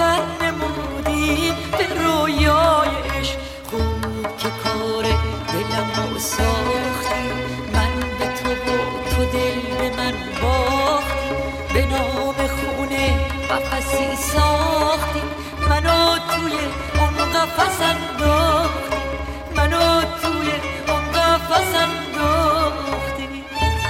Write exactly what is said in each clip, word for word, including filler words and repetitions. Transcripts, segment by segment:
سفر نمودیم به رویایش. خوب که کار دلم رو ساختی، من به تو و تو دل به من باختی. به نام خونه قفسی ساختی، منو توی اون قفس انداختی، منو توی اون قفس انداختی.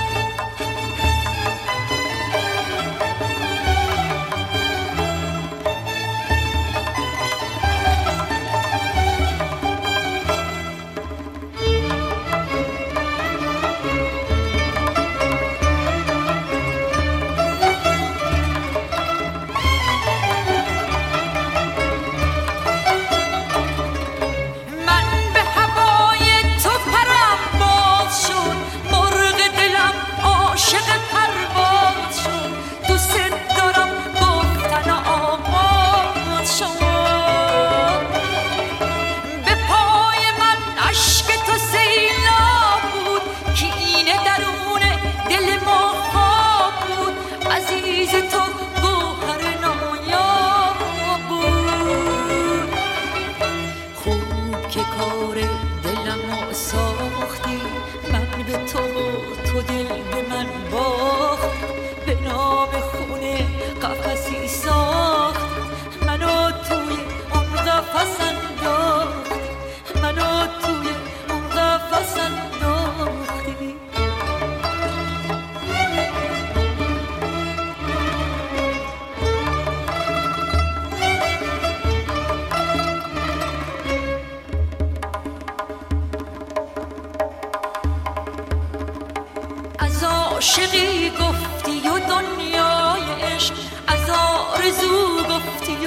عاشقی گفتی و دنیای عشق، از آرزو گفتی و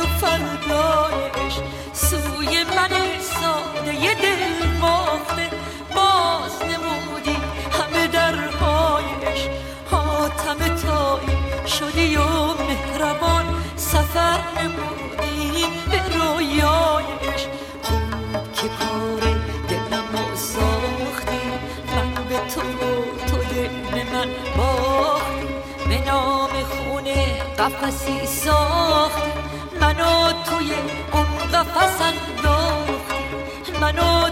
فردای عشق. سوی من ساده دل باخته باز نمودی همه درهای عشق. حاتم تایی شدی و مهربان سفر نمودی به رویای عشق. خوب که کار دلم رو ساختی، من به تو تو دل به من باختی. به نام خونه قفسی ساختی، منو توی اون قفس انداختی، منو